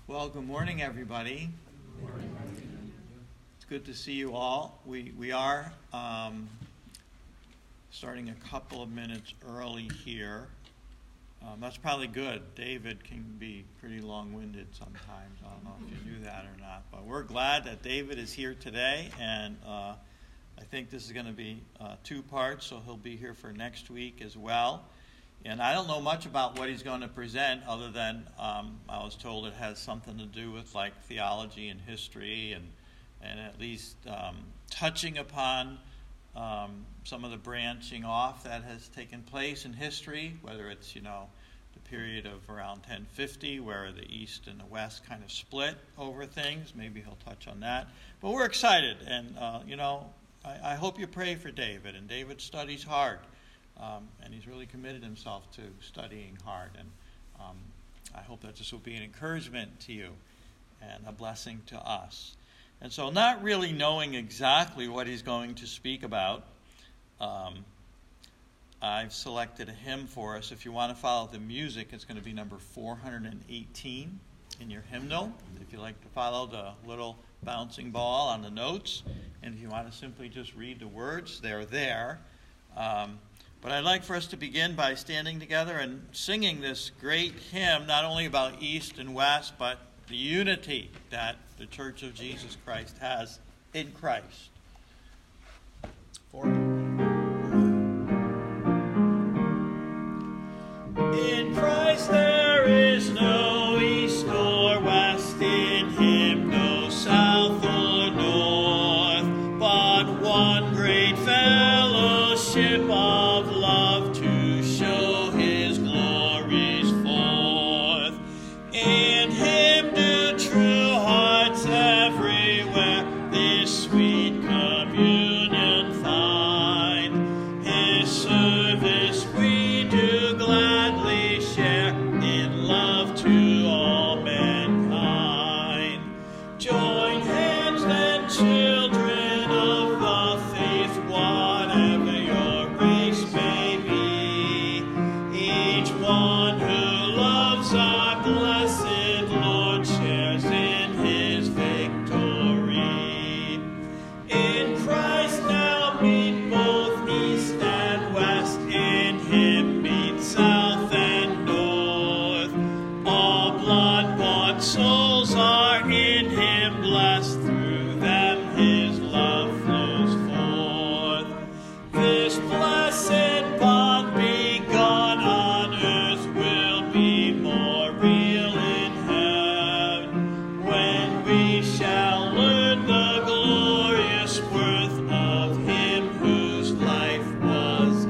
Well, good morning, everybody. Good morning. It's good to see you all. We are starting a couple of minutes early here. That's probably good. David can be pretty long-winded sometimes. I don't know if you knew that or not. But we're glad that David is here today, and I think this is going to be two parts, so he'll be here for next week as well. And I don't know much about what he's going to present other than I was told it has something to do with like theology and history and at least touching upon some of the branching off that has taken place in history, whether it's, the period of around 1050 where the East and the West kind of split over things. Maybe he'll touch on that. But we're excited, and, I hope you pray for David. And David studies hard. And he's really committed himself to studying hard. And I hope that this will be an encouragement to you and a blessing to us. And so not really knowing exactly what he's going to speak about, I've selected a hymn for us. If you want to follow the music, it's going to be number 418 in your hymnal. If you like to follow the little bouncing ball on the notes. And if you want to simply just read the words, they're there. But I'd like for us to begin by standing together and singing this great hymn, not only about East and West, but the unity that the Church of Jesus Christ has in Christ. In Christ there is no East or West, in Him no South or North, but one great fellowship of love to show His glories forth. In Him do true hearts everywhere this sweet communion find. His service we do gladly share in love to all mankind. Join hands then, children of the faith, whatever your race may be. Each one who loves our blessed Lord shares in His victory. In Christ now meet both East and West, in Him meet South and North. All blood-bought souls are in Him blessed, through them His love flows forth. This blessed bond begun on earth will be more real in heaven, when we shall learn the glorious worth of Him whose life was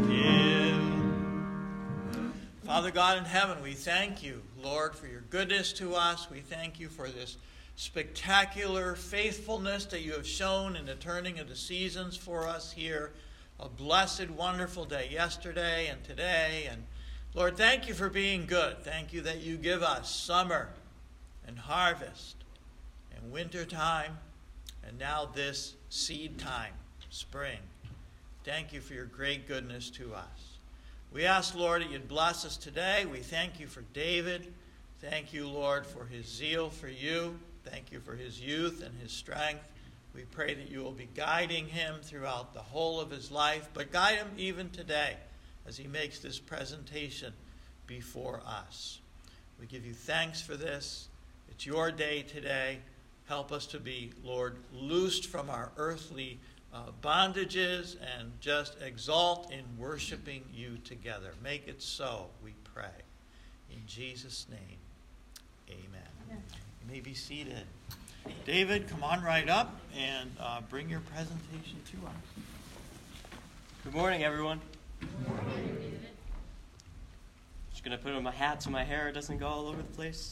given. Father God in heaven, we thank you, Lord, for your goodness to us. We thank you for this spectacular faithfulness that you have shown in the turning of the seasons for us here. A blessed, wonderful day yesterday and today. And Lord, thank you for being good. Thank you that you give us summer and harvest and winter time and now this seed time, spring. Thank you for your great goodness to us. We ask, Lord, that you'd bless us today. We thank you for David. Thank you, Lord, for his zeal for you. Thank you for his youth and his strength. We pray that you will be guiding him throughout the whole of his life, but guide him even today as he makes this presentation before us. We give you thanks for this. It's your day today. Help us to be, Lord, loosed from our earthly bondages and just exalt in worshiping you together. Make it so, we pray. In Jesus' name, amen. You may be seated. David, come on right up and bring your presentation to us. Good morning, everyone. Good morning. Just going to put on my hat so my hair doesn't go all over the place.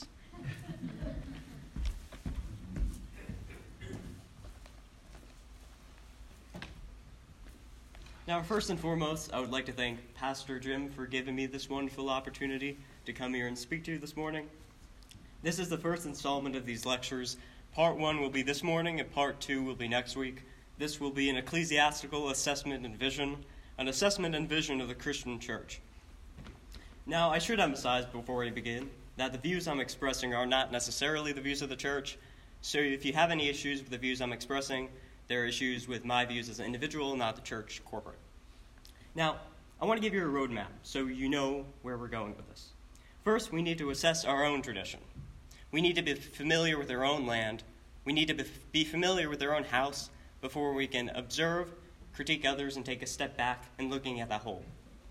Now, first and foremost, I would like to thank Pastor Jim for giving me this wonderful opportunity to come here and speak to you this morning. This is the first installment of these lectures. Part 1 will be this morning, and Part 2 will be next week. This will be an ecclesiastical assessment and vision, an assessment and vision of the Christian church. Now, I should emphasize before we begin that the views I'm expressing are not necessarily the views of the church. So if you have any issues with the views I'm expressing, there are issues with my views as an individual, not the church corporate. Now, I want to give you a roadmap so you know where we're going with this. First, we need to assess our own tradition. We need to be familiar with our own land. We need to be familiar with our own house before we can observe, critique others, and take a step back and looking at the whole.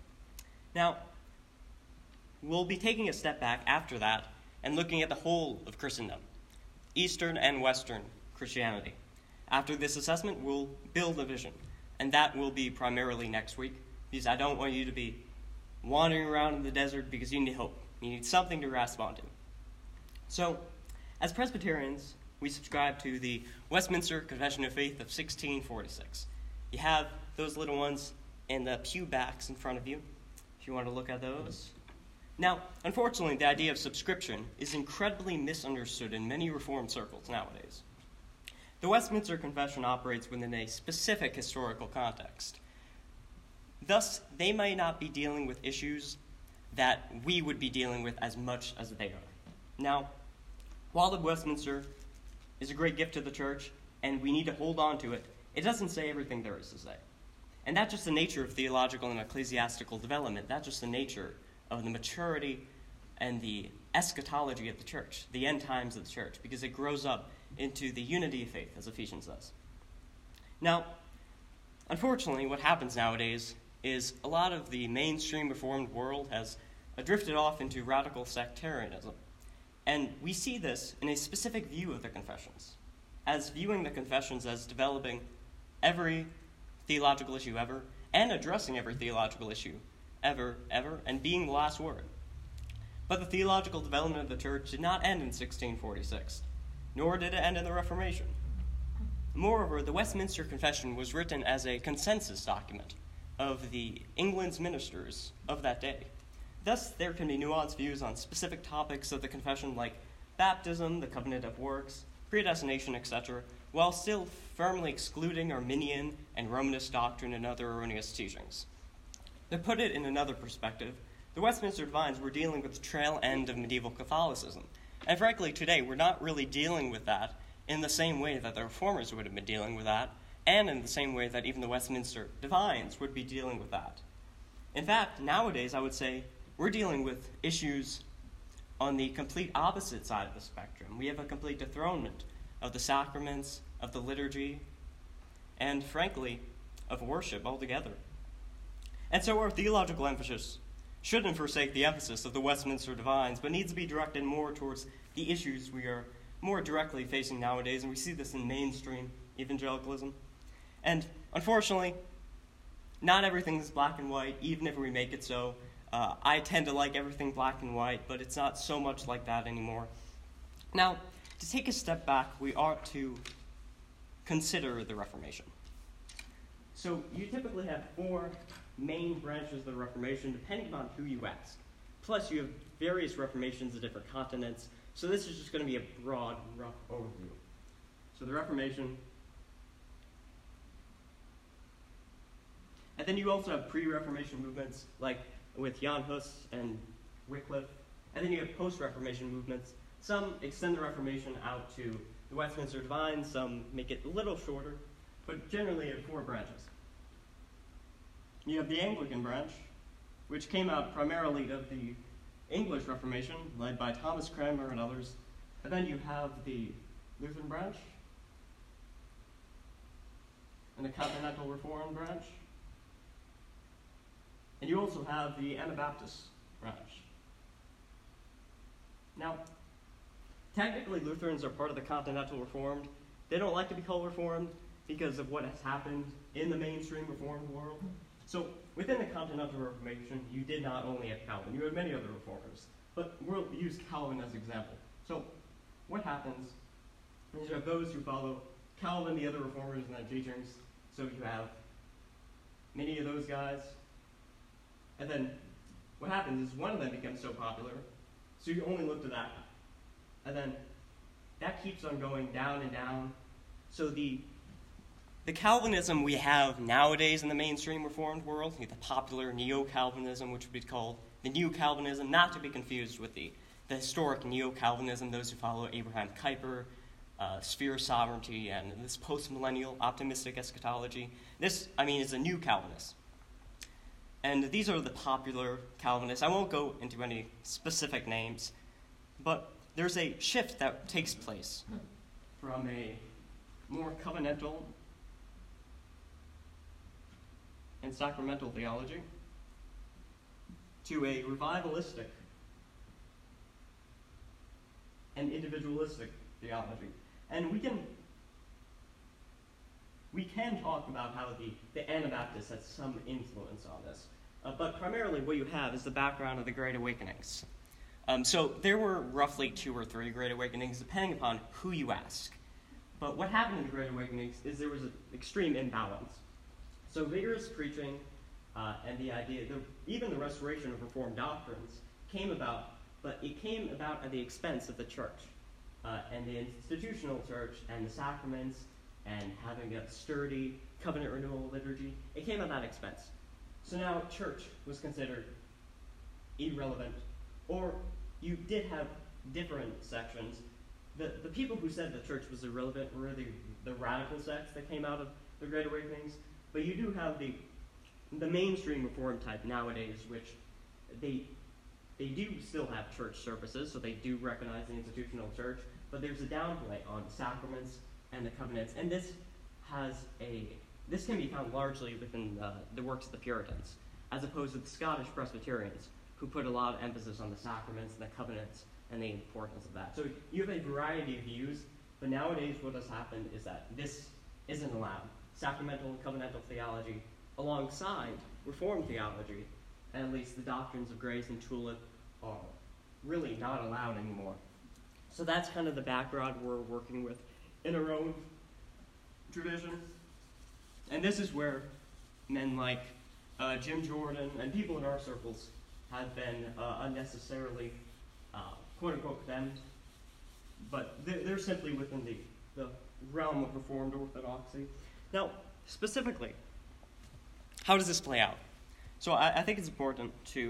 Now, we'll be taking a step back after that and looking at the whole of Christendom, Eastern and Western Christianity. After this assessment, we'll build a vision, and that will be primarily next week, because I don't want you to be wandering around in the desert because you need hope. You need something to grasp onto. So, as Presbyterians, we subscribe to the Westminster Confession of Faith of 1646. You have those little ones in the pew backs in front of you, if you want to look at those. Now, unfortunately, the idea of subscription is incredibly misunderstood in many Reformed circles nowadays. The Westminster Confession operates within a specific historical context. Thus, they may not be dealing with issues that we would be dealing with as much as they are. Now, while the Westminster is a great gift to the church, and we need to hold on to it, it doesn't say everything there is to say. And that's just the nature of theological and ecclesiastical development. That's just the nature of the maturity and the eschatology of the church, the end times of the church, because it grows up into the unity of faith, as Ephesians says. Now, unfortunately, what happens nowadays is a lot of the mainstream Reformed world has drifted off into radical sectarianism. And we see this in a specific view of the confessions, as viewing the confessions as developing every theological issue ever, and addressing every theological issue ever, and being the last word. But the theological development of the church did not end in 1646, nor did it end in the Reformation. Moreover, the Westminster Confession was written as a consensus document of the England's ministers of that day. Thus, there can be nuanced views on specific topics of the confession like baptism, the covenant of works, predestination, etc., while still firmly excluding Arminian and Romanist doctrine and other erroneous teachings. To put it in another perspective, the Westminster Divines were dealing with the trail end of medieval Catholicism. And frankly, today, we're not really dealing with that in the same way that the Reformers would have been dealing with that, and in the same way that even the Westminster Divines would be dealing with that. In fact, nowadays, I would say, we're dealing with issues on the complete opposite side of the spectrum. We have a complete dethronement of the sacraments, of the liturgy, and frankly, of worship altogether. And so our theological emphasis shouldn't forsake the emphasis of the Westminster Divines, but needs to be directed more towards the issues we are more directly facing nowadays, and we see this in mainstream evangelicalism. And unfortunately, not everything is black and white, even if we make it so. I tend to like everything black and white, but it's not so much like that anymore. Now, to take a step back, we ought to consider the Reformation. So you typically have 4 main branches of the Reformation, depending on who you ask. Plus, you have various Reformations of different continents, so this is just going to be a broad, rough overview. So the Reformation. And then you also have pre-Reformation movements, like with Jan Hus and Wycliffe. And then you have post-Reformation movements. Some extend the Reformation out to the Westminster Divines, some make it a little shorter, but generally you have 4 branches. You have the Anglican branch, which came out primarily of the English Reformation, led by Thomas Cranmer and others. And then you have the Lutheran branch, and the Continental Reformed branch. And you also have the Anabaptist branch. Now, technically Lutherans are part of the Continental Reformed. They don't like to be called Reformed because of what has happened in the mainstream Reformed world. So within the Continental Reformation, you did not only have Calvin, you had many other reformers. But we'll use Calvin as an example. So what happens is you have those who follow Calvin, the other reformers, and their teachings. So you have many of those guys. And then what happens is one of them becomes so popular, so you only look to that guy. And then that keeps on going down and down. So the Calvinism we have nowadays in the mainstream Reformed world, the popular Neo-Calvinism, which would be called the New Calvinism, not to be confused with the the historic neo-Calvinism, those who follow Abraham Kuyper, sphere of sovereignty, and this post-millennial optimistic eschatology. This, is a new Calvinist. And these are the popular Calvinists. I won't go into any specific names, but there's a shift that takes place from a more covenantal and sacramental theology to a revivalistic and individualistic theology. And we can talk about how the Anabaptists had some influence on this. But primarily what you have is the background of the Great Awakenings. So there were roughly 2 or 3 Great Awakenings, depending upon who you ask. But what happened in the Great Awakenings is there was an extreme imbalance. So vigorous preaching and the idea, even the restoration of Reformed doctrines came about, but it came about at the expense of the church. And the institutional church and the sacraments and having a sturdy covenant renewal liturgy, it came at that expense. So now church was considered irrelevant, or you did have different sections. The people who said the church was irrelevant were the radical sects that came out of the Great Awakenings, but you do have the mainstream Reformed type nowadays, which they do still have church services, so they do recognize the institutional church, but there's a downplay on the sacraments and the covenants, and this can be found largely within the works of the Puritans, as opposed to the Scottish Presbyterians, who put a lot of emphasis on the sacraments and the covenants and the importance of that. So you have a variety of views, but nowadays what has happened is that this isn't allowed. Sacramental and covenantal theology alongside Reformed theology, and at least the doctrines of grace and tulip, are really not allowed anymore. So that's kind of the background we're working with in our own tradition. And this is where men like Jim Jordan and people in our circles have been unnecessarily, quote-unquote, condemned. But they're simply within the realm of Reformed orthodoxy. Now, specifically, how does this play out? So I think it's important to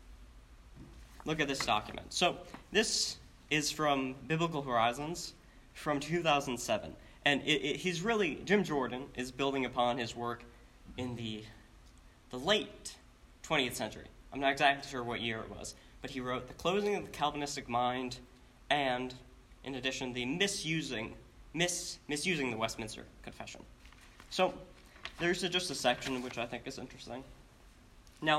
look at this document. So this is from Biblical Horizons from 2007. And Jim Jordan is building upon his work in the late 20th century. I'm not exactly sure what year it was, but he wrote The Closing of the Calvinistic Mind and, in addition, the misusing the Westminster Confession. So there's just a section which I think is interesting. Now,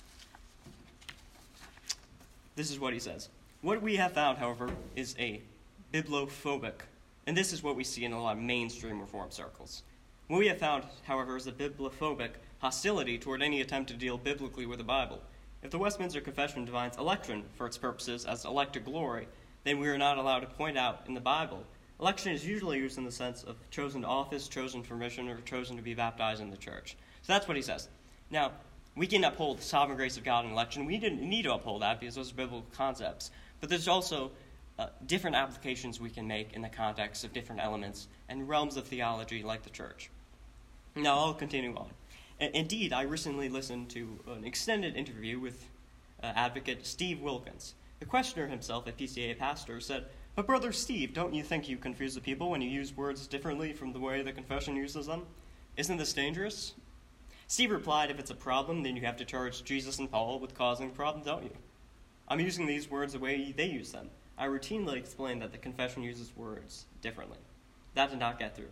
this is what he says. What we have found, however, is a bibliophobic, and this is what we see in a lot of mainstream Reformed circles. What we have found, however, is a bibliophobic hostility toward any attempt to deal biblically with the Bible. If the Westminster Confession defines election for its purposes as elect to glory, then we are not allowed to point out in the Bible. Election is usually used in the sense of chosen to office, chosen for mission, or chosen to be baptized in the church. So that's what he says. Now, we can uphold the sovereign grace of God in election. We didn't need to uphold that because those are biblical concepts. But there's also different applications we can make in the context of different elements and realms of theology like the church. Now, I'll continue on. Indeed, I recently listened to an extended interview with advocate Steve Wilkins. The questioner himself, a PCA pastor, said, "But Brother Steve, don't you think you confuse the people when you use words differently from the way the confession uses them? Isn't this dangerous?" Steve replied, "If it's a problem, then you have to charge Jesus and Paul with causing the problem, don't you? I'm using these words the way they use them. I routinely explain that the confession uses words differently." That did not get through.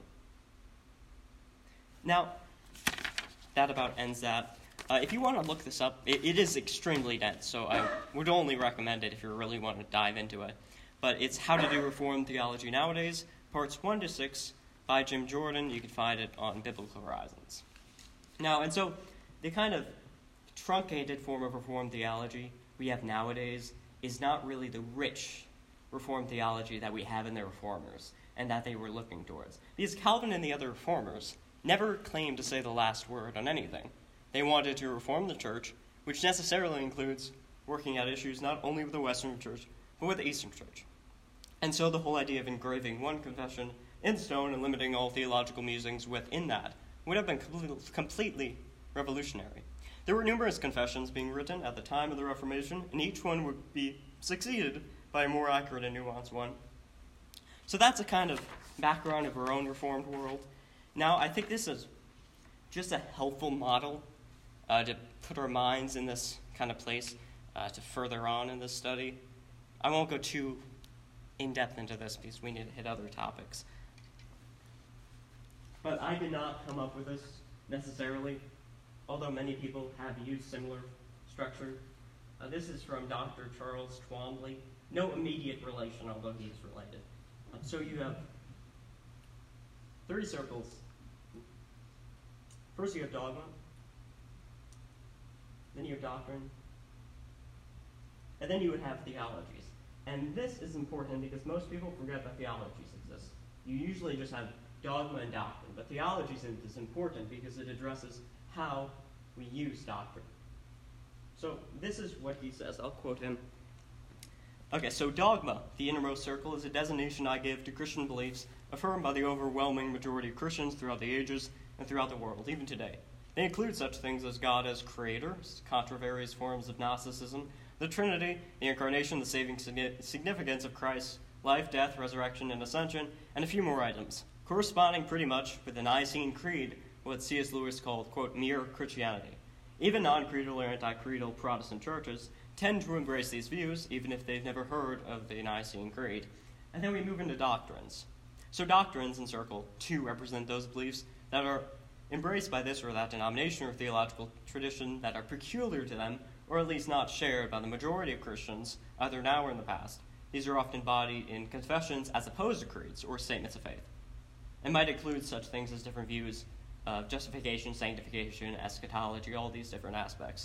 Now, that about ends that. If you want to look this up, it is extremely dense, so I would only recommend it if you really want to dive into it. But it's How to Do Reformed Theology Nowadays, parts 1 to 6 by Jim Jordan. You can find it on Biblical Horizons. Now, and so the kind of truncated form of Reformed theology we have nowadays is not really the rich Reformed theology that we have in the Reformers and that they were looking towards. Because Calvin and the other Reformers never claimed to say the last word on anything. They wanted to reform the church, which necessarily includes working out issues not only with the Western Church, but with the Eastern Church. And so the whole idea of engraving one confession in stone and limiting all theological musings within that would have been completely revolutionary. There were numerous confessions being written at the time of the Reformation, and each one would be succeeded by a more accurate and nuanced one. So that's a kind of background of our own Reformed world. Now, I think this is just a helpful model to put our minds in this kind of place to further on in this study. I won't go too in-depth into this because we need to hit other topics. But I did not come up with this necessarily, although many people have used similar structure. This is from Dr. Charles Twombly. No immediate relation, although he is related. So you have 3 circles. First you have dogma, then you have doctrine, and then you would have theologies. And this is important because most people forget that theologies exist. You usually just have dogma and doctrine, but theologies is important because it addresses how we use doctrine. So this is what he says. I'll quote him. Okay, so dogma, the innermost circle, is a designation I give to Christian beliefs affirmed by the overwhelming majority of Christians throughout the ages and throughout the world, even today. They include such things as God as creator, contra various forms of Gnosticism, the Trinity, the Incarnation, the saving significance of Christ's life, death, resurrection, and ascension, and a few more items, corresponding pretty much with the Nicene Creed, what C.S. Lewis called, quote, mere Christianity. Even non-creedal or anti-creedal Protestant churches tend to embrace these views, even if they've never heard of the Nicene Creed. And then we move into doctrines. So doctrines in Circle 2 represent those beliefs that are embraced by this or that denomination or theological tradition that are peculiar to them, or at least not shared by the majority of Christians, either now or in the past. These are often embodied in confessions as opposed to creeds or statements of faith, and might include such things as different views of justification, sanctification, eschatology, all these different aspects.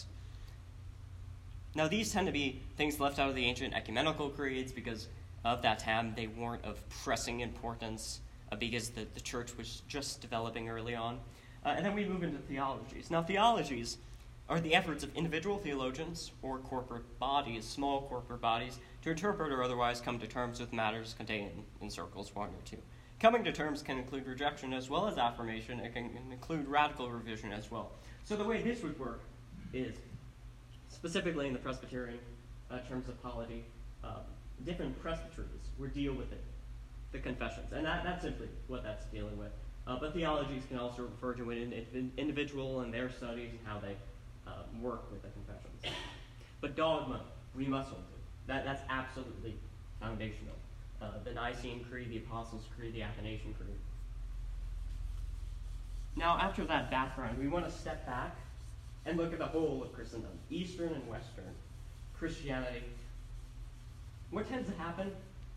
Now, these tend to be things left out of the ancient ecumenical creeds because of that time they weren't of pressing importance because the church was just developing early on. And then we move into theologies. Now, theologies are the efforts of individual theologians or corporate bodies, small corporate bodies, to interpret or otherwise come to terms with matters contained in Circles 1 or 2. Coming to terms can include rejection as well as affirmation. It can include radical revision as well. So the way this would work is, specifically in the Presbyterian terms of polity, different presbyteries would deal with the confessions. And that's simply what that's dealing with. But theologies can also refer to an individual and their studies and how they work with the confessions. But dogma, we must hold to. That's absolutely foundational. The Nicene Creed, the Apostles' Creed, the Athanasian Creed. Now, after that background, we want to step back and look at the whole of Christendom, Eastern and Western Christianity. What tends to happen,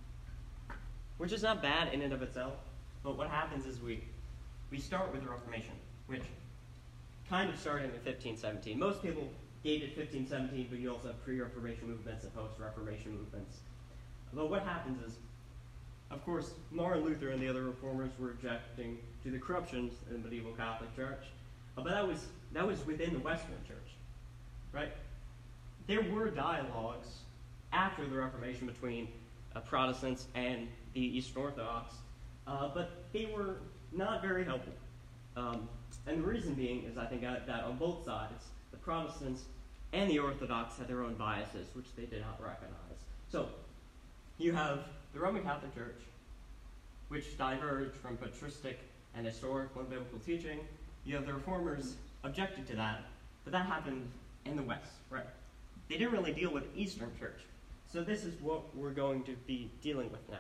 which is not bad in and of itself, but what happens is we start with the Reformation, which kind of started in 1517. Most people date it 1517, but you also have pre-Reformation movements and post-Reformation movements. But what happens is, of course, Martin Luther and the other reformers were objecting to the corruptions in the medieval Catholic Church. But that was within the Western Church, right? There were dialogues after the Reformation between Protestants and the Eastern Orthodox, but they were not very helpful. And the reason being is I think that on both sides, the Protestants and the Orthodox had their own biases, which they did not recognize. So you have the Roman Catholic Church, which diverged from patristic and historical and biblical teaching. You have the Reformers objected to that, but that happened in the West, right? They didn't really deal with the Eastern Church. So this is what we're going to be dealing with now.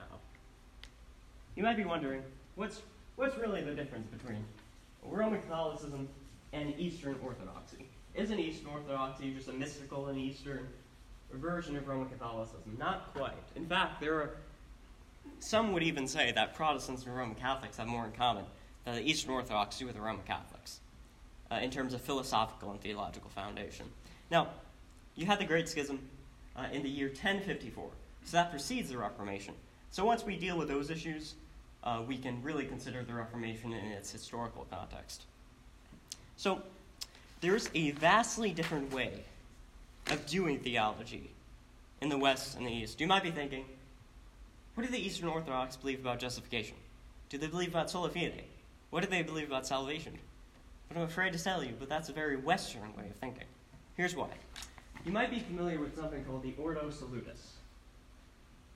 You might be wondering, what's really the difference between Roman Catholicism and Eastern Orthodoxy? Isn't Eastern Orthodoxy just a mystical and Eastern version of Roman Catholicism? Not quite. In fact, some would even say that Protestants and Roman Catholics have more in common than the Eastern Orthodox do with the Roman Catholics in terms of philosophical and theological foundation. Now, you had the Great Schism in the year 1054, so that precedes the Reformation. So once we deal with those issues, we can really consider the Reformation in its historical context. So there's a vastly different way of doing theology in the West and the East. You might be thinking, what do the Eastern Orthodox believe about justification? Do they believe about sola fide? What do they believe about salvation? But I'm afraid to tell you, but that's a very Western way of thinking. Here's why. You might be familiar with something called the Ordo Salutis.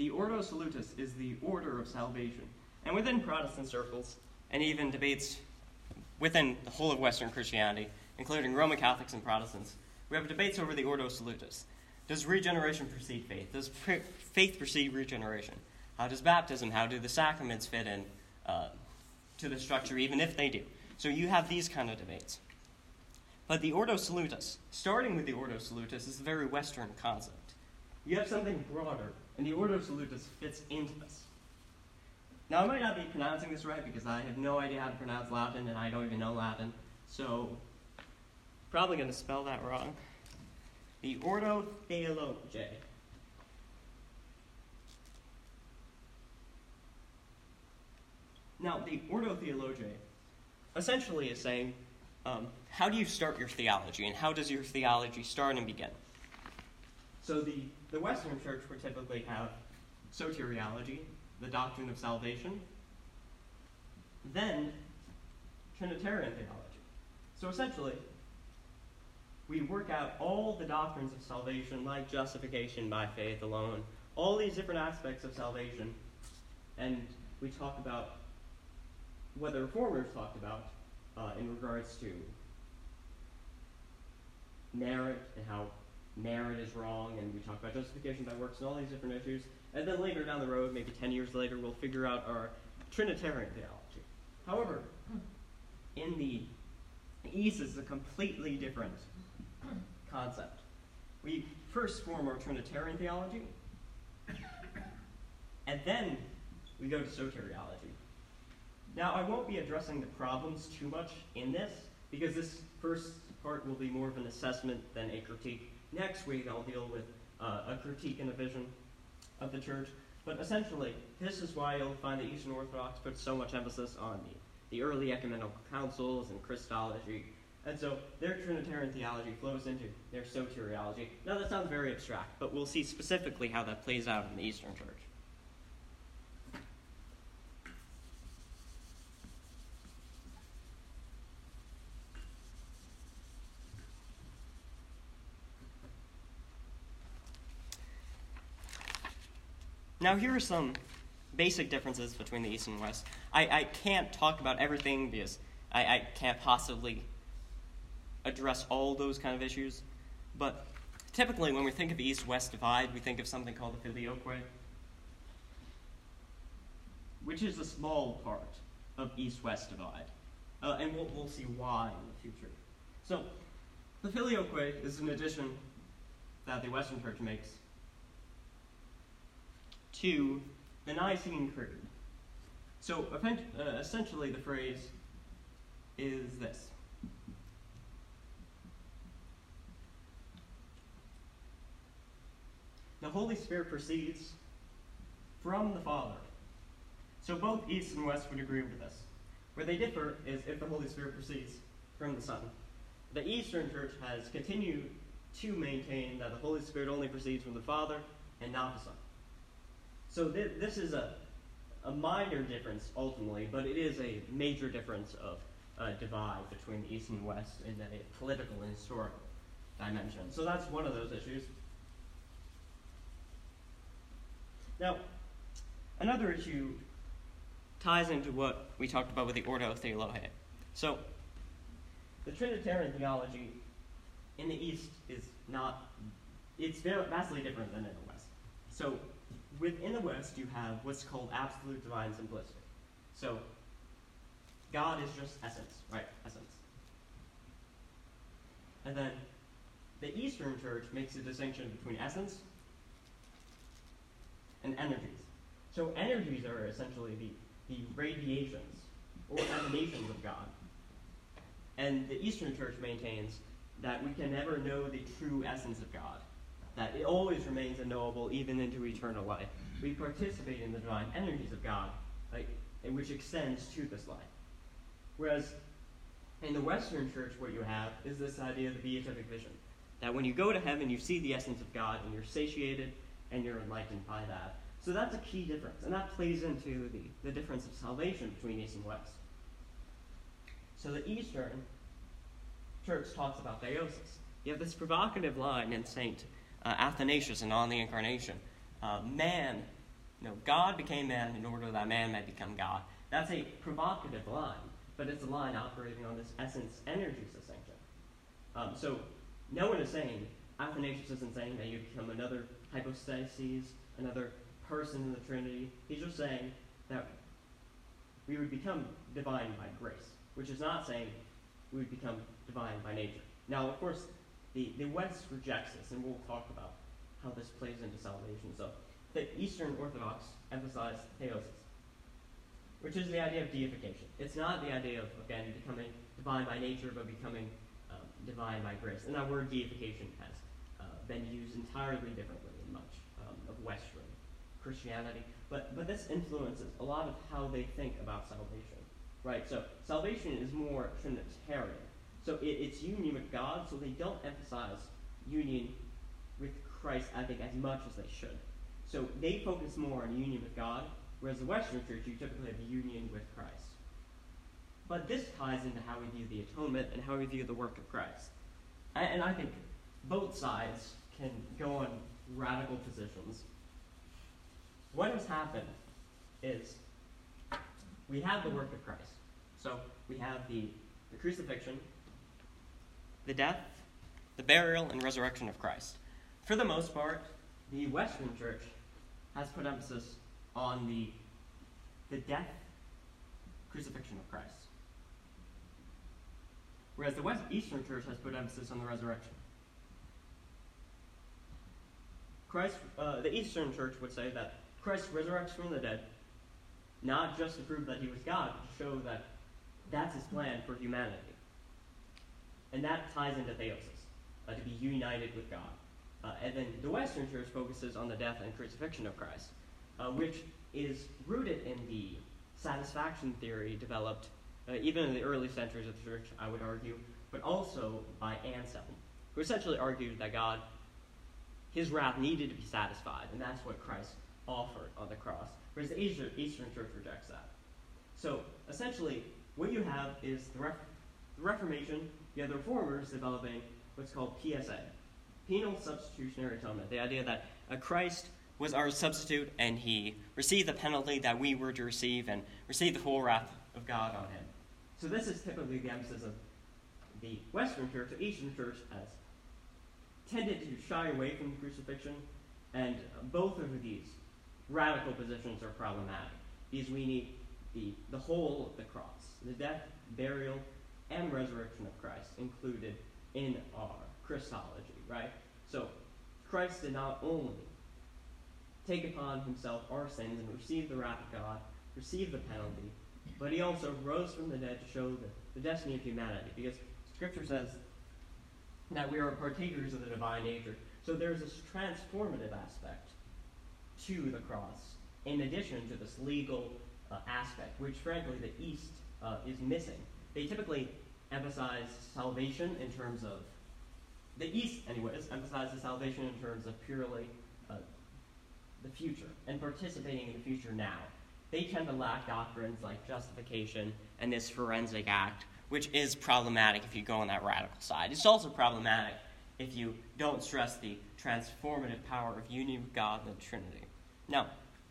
the Ordo Salutis is the order of salvation. And within Protestant circles, and even debates within the whole of Western Christianity, including Roman Catholics and Protestants, we have debates over the Ordo Salutis. Does regeneration precede faith? Does faith precede regeneration? How does baptism, how do the sacraments fit in to the structure, even if they do? So you have these kind of debates. But the Ordo Salutis, starting with the Ordo Salutis, is a very Western concept. You have something broader, and the Ordo Salutis fits into this. Now, I might not be pronouncing this right because I have no idea how to pronounce Latin, and I don't even know Latin, so probably going to spell that wrong. The Ordo Theologiae. Now, the Ordo Theologiae essentially is saying, how do you start your theology, and how does your theology start and begin? So the Western Church would typically have soteriology, the doctrine of salvation, then Trinitarian theology. So essentially, we work out all the doctrines of salvation, like justification by faith alone, all these different aspects of salvation, and we talk about what the Reformers talked about in regards to merit and how merit is wrong, and we talk about justification by works and all these different issues. And then later down the road, maybe 10 years later, we'll figure out our Trinitarian theology. However, in the East is a completely different concept. We first form our Trinitarian theology, and then we go to soteriology. Now, I won't be addressing the problems too much in this, because this first part will be more of an assessment than a critique. Next week, I'll deal with a critique and a vision of the church. But essentially, this is why you'll find the Eastern Orthodox put so much emphasis on the early ecumenical councils and Christology. And so their Trinitarian theology flows into their soteriology. Now, that sounds very abstract, but we'll see specifically how that plays out in the Eastern Church. Now, here are some basic differences between the East and West. I can't talk about everything because I can't possibly address all those kind of issues. But typically, when we think of the East-West divide, we think of something called the Filioque, which is a small part of East-West divide. And we'll see why in the future. So, the Filioque is an addition that the Western Church makes to the Nicene Creed. So essentially the phrase is this. The Holy Spirit proceeds from the Father. So both East and West would agree with this. Where they differ is if the Holy Spirit proceeds from the Son. The Eastern Church has continued to maintain that the Holy Spirit only proceeds from the Father and not the Son. So this is a minor difference, ultimately, but it is a major difference of divide between the East and West in the political and historical dimension. So that's one of those issues. Now, another issue ties into what we talked about with the Ordo Theologiae. So, the Trinitarian theology in the East is it's vastly different than in the West. So, within the West, you have what's called absolute divine simplicity. So, God is just essence, right? Essence. And then the Eastern Church makes a distinction between essence and energies. So energies are essentially the radiations or emanations of God. And the Eastern Church maintains that we can never know the true essence of God, that it always remains unknowable even into eternal life. We participate in the divine energies of God, which extends to this life. Whereas in the Western Church, what you have is this idea of the beatific vision, that when you go to heaven, you see the essence of God, and you're satiated, and you're enlightened by that. So that's a key difference, and that plays into the difference of salvation between East and West. So the Eastern Church talks about theosis. You have this provocative line in St. Athanasius and On the Incarnation. Man No, God became man in order that man might become God. That's a provocative line, but it's a line operating on this essence-energy distinction. So no one is saying, Athanasius isn't saying that you become another hypostasis, another person in the Trinity. He's just saying that we would become divine by grace, which is not saying we would become divine by nature. Now, of course, the West rejects this, and we'll talk about how this plays into salvation. So, the Eastern Orthodox emphasize theosis, which is the idea of deification. It's not the idea of, again, becoming divine by nature, but becoming divine by grace. And that word deification has been used entirely differently in much of Western Christianity. But this influences a lot of how they think about salvation, right? So salvation is more Trinitarian. So it's union with God, so they don't emphasize union with Christ, I think, as much as they should. So they focus more on union with God, whereas the Western Church, you typically have union with Christ. But this ties into how we view the atonement and how we view the work of Christ. And I think both sides can go on radical positions. What has happened is we have the work of Christ. So we have the crucifixion, the death, the burial, and resurrection of Christ. For the most part, the Western Church has put emphasis on the death, crucifixion of Christ. Whereas the Eastern Church has put emphasis on the resurrection. The Eastern Church would say that Christ resurrects from the dead, not just to prove that he was God, but to show that that's his plan for humanity. And that ties into theosis, to be united with God. And then the Western Church focuses on the death and crucifixion of Christ, which is rooted in the satisfaction theory developed even in the early centuries of the church, I would argue, but also by Anselm, who essentially argued that God, his wrath needed to be satisfied, and that's what Christ offered on the cross, whereas the Eastern Church rejects that. So, essentially, what you have is the Reformation, you have the Reformers developing what's called PSA, penal substitutionary atonement, the idea that Christ was our substitute, and he received the penalty that we were to receive, and received the full wrath of God on him. So this is typically the emphasis of the Western Church. The Eastern Church has tended to shy away from the crucifixion, and both of these radical positions are problematic, because we need the whole of the cross, the death, burial, and resurrection of Christ included in our Christology, right? So Christ did not only take upon himself our sins and receive the wrath of God, receive the penalty, but he also rose from the dead to show the destiny of humanity, because Scripture says that we are partakers of the divine nature. So there's this transformative aspect to the cross, in addition to this legal aspect, which frankly the East is missing. They typically emphasize salvation in terms of, the East anyways, emphasizes salvation in terms of purely the future, and participating in the future now. They tend to lack doctrines like justification and this forensic act, which is problematic if you go on that radical side. It's also problematic if you don't stress the transformative power of union with God and the Trinity. Now,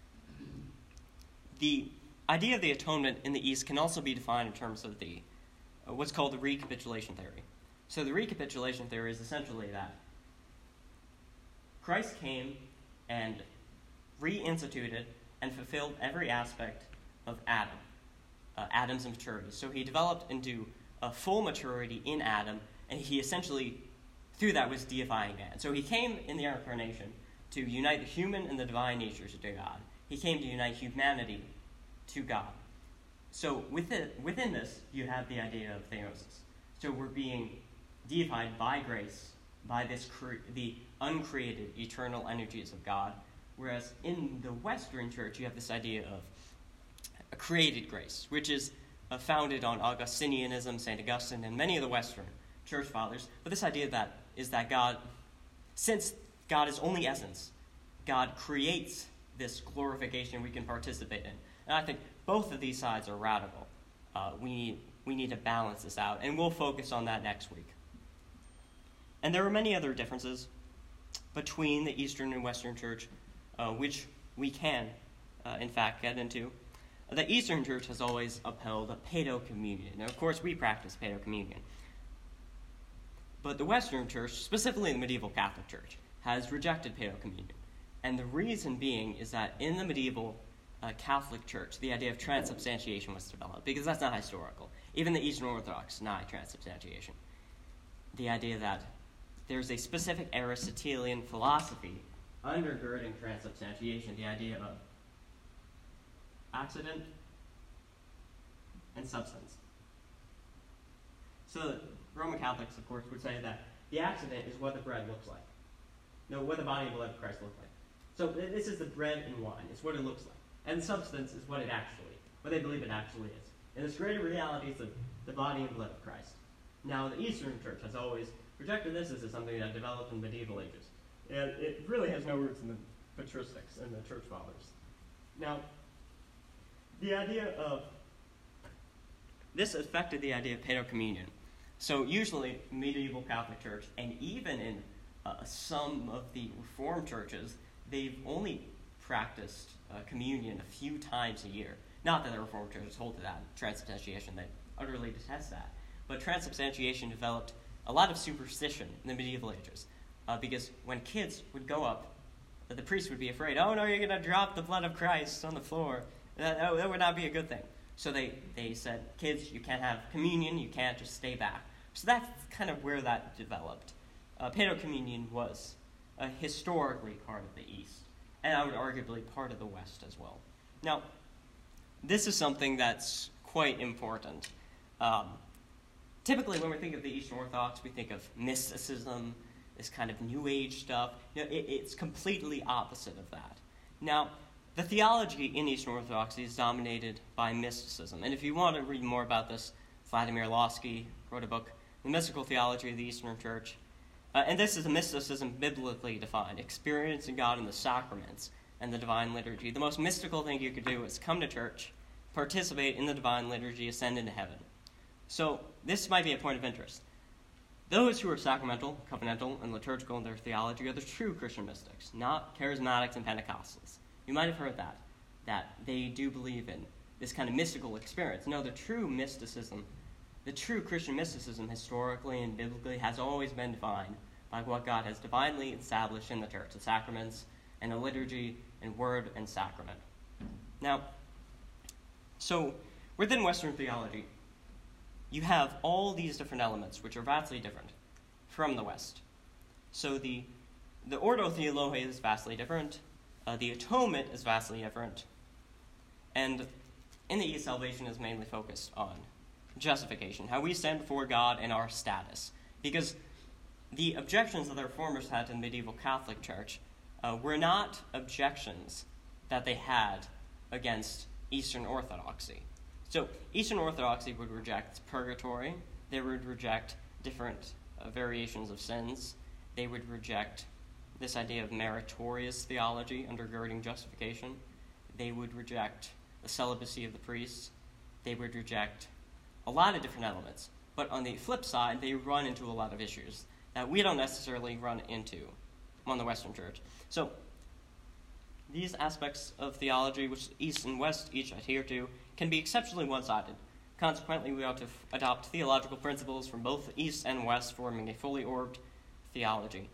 the idea of the atonement in the East can also be defined in terms of the what's called the recapitulation theory. So the recapitulation theory is essentially that Christ came and reinstituted and fulfilled every aspect of Adam's maturity. So he developed into a full maturity in Adam, and he essentially, through that, was deifying man. So he came in the incarnation to unite the human and the divine natures to God. He came to unite humanity to God. So within this, you have the idea of theosis. So we're being deified by grace, by the uncreated eternal energies of God, whereas in the Western Church, you have this idea of a created grace, which is founded on Augustinianism, St. Augustine, and many of the Western Church Fathers. But this idea is that God, since God is only essence, God creates this glorification we can participate in. And I think both of these sides are radical. We need to balance this out, and we'll focus on that next week. And there are many other differences between the Eastern and Western Church, which we can in fact, get into, the Eastern Church has always upheld a paedo-communion. Now, of course, we practice paedo-communion. But the Western Church, specifically the medieval Catholic Church, has rejected paedo-communion. And the reason being is that in the medieval Catholic Church, the idea of transubstantiation was developed, because that's not historical. Even the Eastern Orthodox deny transubstantiation. The idea that there's a specific Aristotelian philosophy undergirding transubstantiation, the idea of accident and substance. So Roman Catholics, of course, would say that the accident is what the bread looks like. No, what the body and blood of Christ look like. So this is the bread and wine. It's what it looks like. And substance is what they believe it actually is. And this greater reality is the body and blood of Christ. Now, the Eastern Church has always rejected this as something that developed in the medieval ages. And it really has no roots in the patristics and the church fathers. Now, the idea of this affected the idea of paedo-communion. So usually, medieval Catholic Church, and even in some of the Reformed churches, they've only practiced communion a few times a year. Not that the Reformed churches hold to that transubstantiation; they utterly detest that. But transubstantiation developed a lot of superstition in the medieval ages, because when kids would go up, the priest would be afraid. Oh no, you're going to drop the blood of Christ on the floor. That would not be a good thing. So they said, kids, you can't have communion. You can't just stay back. So that's kind of where that developed. Paedo-communion was historically part of the East, and I would arguably part of the West as well. Now, this is something that's quite important. Typically, when we think of the Eastern Orthodox, we think of mysticism, this kind of New Age stuff. It's completely opposite of that. Now, the theology in Eastern Orthodoxy is dominated by mysticism. And if you want to read more about this, Vladimir Lossky wrote a book, The Mystical Theology of the Eastern Church. And this is a mysticism biblically defined, experiencing God in the sacraments and the divine liturgy. The most mystical thing you could do is come to church, participate in the divine liturgy, ascend into heaven. So this might be a point of interest. Those who are sacramental, covenantal, and liturgical in their theology are the true Christian mystics, not charismatics and Pentecostals. You might have heard that they do believe in this kind of mystical experience. No, the true mysticism, the true Christian mysticism historically and biblically has always been defined by what God has divinely established in the church, the sacraments and the liturgy and word and sacrament. Now, so within Western theology, you have all these different elements which are vastly different from the West. So the Ordo Theologiae is vastly different. The atonement is vastly different. And in the East, salvation is mainly focused on justification, how we stand before God and our status. Because the objections that the Reformers had to the medieval Catholic Church were not objections that they had against Eastern Orthodoxy. So Eastern Orthodoxy would reject purgatory. They would reject different variations of sins. They would reject this idea of meritorious theology undergirding justification. They would reject the celibacy of the priests. They would reject a lot of different elements. But on the flip side, they run into a lot of issues that we don't necessarily run into on the Western Church. So these aspects of theology, which East and West each adhere to, can be exceptionally one-sided. Consequently, we ought to adopt theological principles from both East and West, forming a fully orbed theology.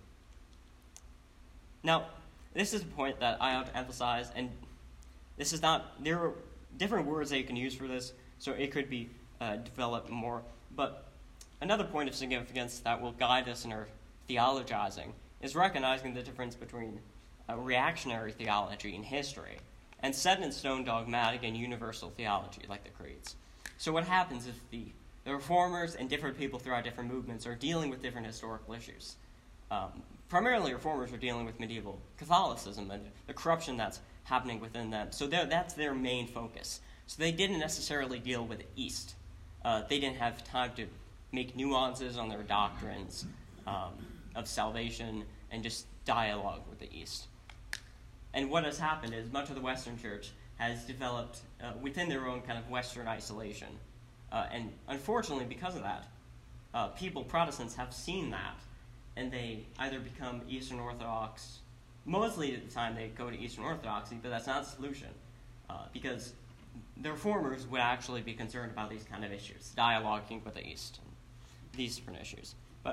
Now, this is a point that I ought to emphasize, and this is not, there are different words that you can use for this, so it could be developed more. But another point of significance that will guide us in our theologizing is recognizing the difference between reactionary theology and history and set-in-stone dogmatic and universal theology, like the creeds. So what happens if the Reformers and different people throughout different movements are dealing with different historical issues? Primarily, Reformers are dealing with medieval Catholicism and the corruption that's happening within them. So that's their main focus. So they didn't necessarily deal with the East. They didn't have time to make nuances on their doctrines of salvation and just dialogue with the East. And what has happened is much of the Western Church has developed within their own kind of Western isolation. And unfortunately, because of that, Protestants have seen that, and they either become Eastern Orthodox. Mostly at the time they go to Eastern Orthodoxy, but that's not the solution. because the reformers would actually be concerned about these kind of issues, dialoguing with the East, and these different issues.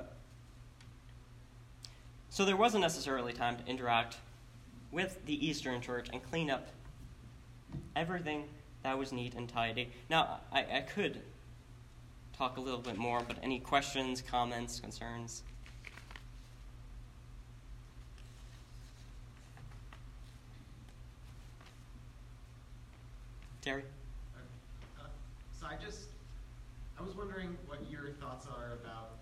So there wasn't necessarily time to interact with the Eastern Church and clean up everything that was neat and tidy. Now, I could talk a little bit more, but any questions, comments, concerns? Terry? So I was wondering what your thoughts are about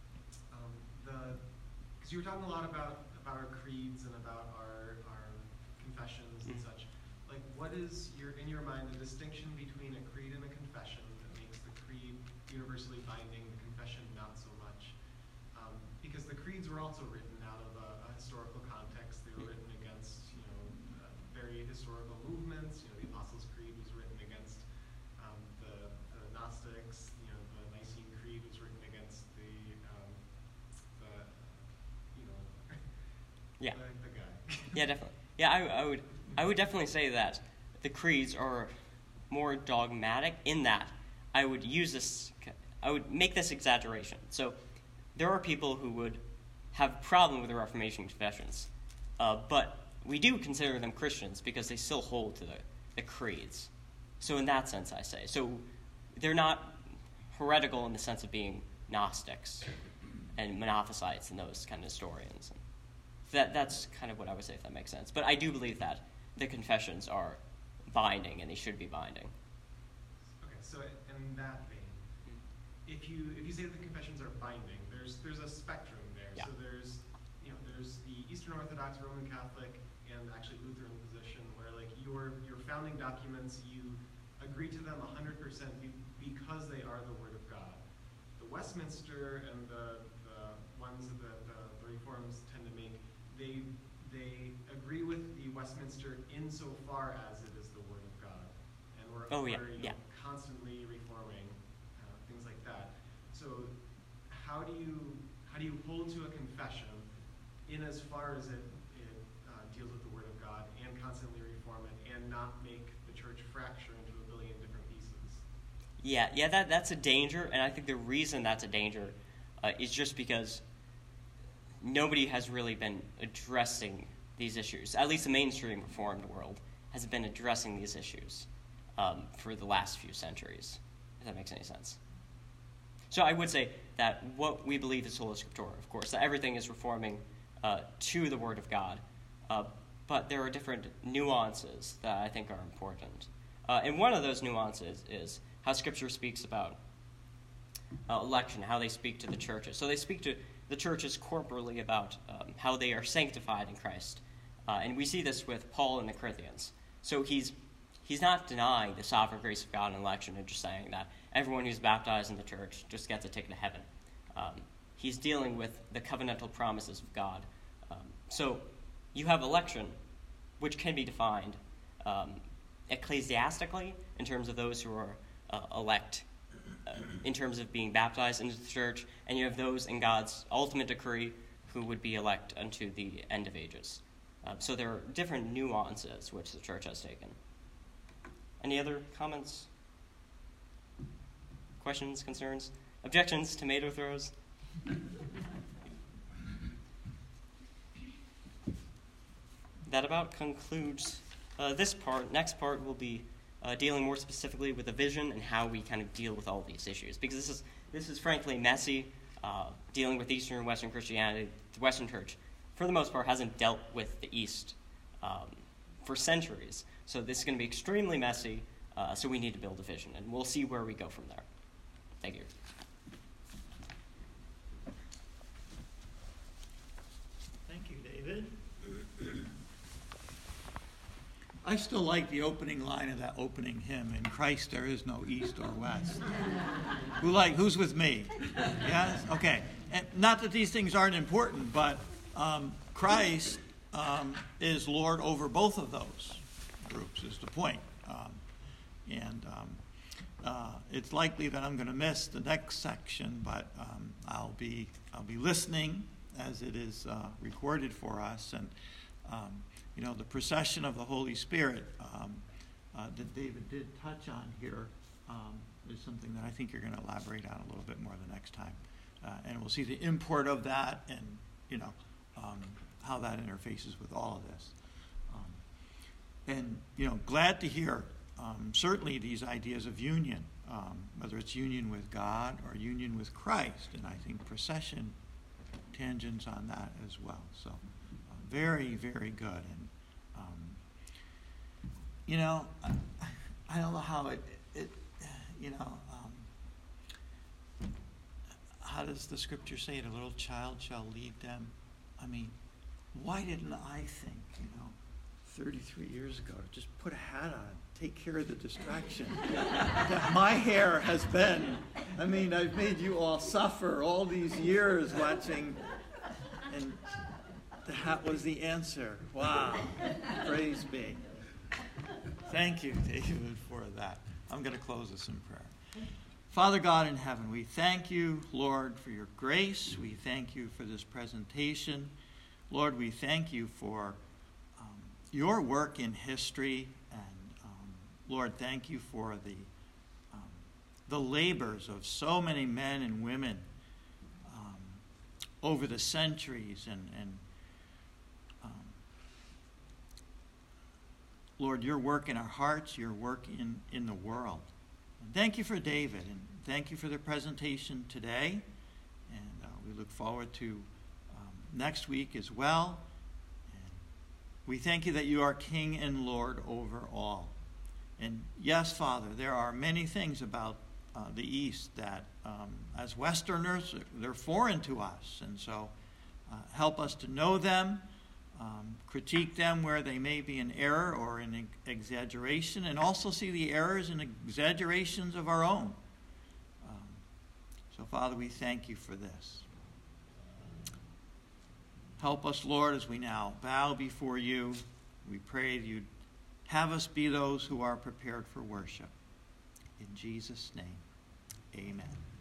because you were talking a lot about our creeds and about our confessions and such. Like, what is in your mind the distinction between a creed and a confession that makes the creed universally binding, the confession not so much? Because the creeds were also written out of a historical context. They were written against very historical movements. The Apostles' Creed was written against the Gnostics. The Nicene Creed was written against the guy. Yeah, definitely. Yeah, I would definitely say that the creeds are more dogmatic in that I would make this exaggeration. So there are people who would have a problem with the Reformation confessions, but we do consider them Christians because they still hold to the creeds. So in that sense, I say. So they're not heretical in the sense of being Gnostics and Monophysites and those kind of historians. That's kind of what I would say, if that makes sense. But I do believe that the confessions are binding, and they should be binding. Okay, so in that vein, if you say that the confessions are binding, there's a spectrum there. Yeah. So there's the Eastern Orthodox, Roman Catholic, and actually Lutheran position, where like your founding documents, you agree to them 100% because they are the Word of God. The Westminster and the ones that the Reforms tend to make, they agree with the Westminster insofar as it is the Word of God, and we're constantly reforming things like that. So how do you hold to a confession in as far as it deals with the Word of God and constantly reform it and not make the church fracture into a billion different pieces? Yeah, that's a danger, and I think the reason that's a danger is just because nobody has really been addressing these issues. At least the mainstream Reformed world hasn't been addressing these issues for the last few centuries, if that makes any sense. So I would say that what we believe is Sola Scriptura, of course, that everything is reforming to the Word of God, but there are different nuances that I think are important. And one of those nuances is how Scripture speaks about election, how they speak to the churches. So they speak to the churches corporally about how they are sanctified in Christ. And we see this with Paul in the Corinthians. So he's not denying the sovereign grace of God in election and just saying that everyone who's baptized in the church just gets a ticket to heaven. He's dealing with the covenantal promises of God. So you have election, which can be defined ecclesiastically in terms of those who are elect in terms of being baptized into the church, and you have those in God's ultimate decree who would be elect unto the end of ages. So there are different nuances which the church has taken. Any other comments? Questions, concerns? Objections? Tomato throws? That about concludes this part. Next part will be dealing more specifically with the vision and how we kind of deal with all these issues. Because this is frankly messy. Dealing with Eastern and Western Christianity, the Western Church, for the most part, hasn't dealt with the East for centuries. So this is going to be extremely messy, so we need to build a vision. And we'll see where we go from there. Thank you. Thank you, David. I still like the opening line of that opening hymn, "In Christ there is no east or west." Who's with me? Yes? Okay. And not that these things aren't important, but Christ is Lord over both of those groups, is the point. It's likely that I'm going to miss the next section, but I'll be listening as it is recorded for us. And the procession of the Holy Spirit that David did touch on here is something that I think you're going to elaborate on a little bit more the next time. And we'll see the import of that and, how that interfaces with all of this. Glad to hear certainly these ideas of union, whether it's union with God or union with Christ. And I think procession tangents on that as well. So very, very good. And, I don't know how how does the scripture say it? A little child shall lead them. I mean, why didn't I think, 33 years ago, to just put a hat on, take care of the distraction that my hair has been. I mean, I've made you all suffer all these years watching, and the hat was the answer. Wow. Praise be. Thank you, David, for that. I'm going to close this in prayer. Father God in heaven, we thank you, Lord, for your grace. We thank you for this presentation. Lord, we thank you for your work in history. And, Lord, thank you for the labors of so many men and women over the centuries. And Lord, your work in our hearts, your work in the world. And thank you for David, and thank you for the presentation today. And we look forward to next week as well. And we thank you that you are King and Lord over all. And yes, Father, there are many things about the East that, as Westerners, they're foreign to us. And so help us to know them, critique them where they may be in error or in exaggeration, and also see the errors and exaggerations of our own. So, Father, we thank you for this. Help us, Lord, as we now bow before you. We pray that you'd have us be those who are prepared for worship. In Jesus' name, amen.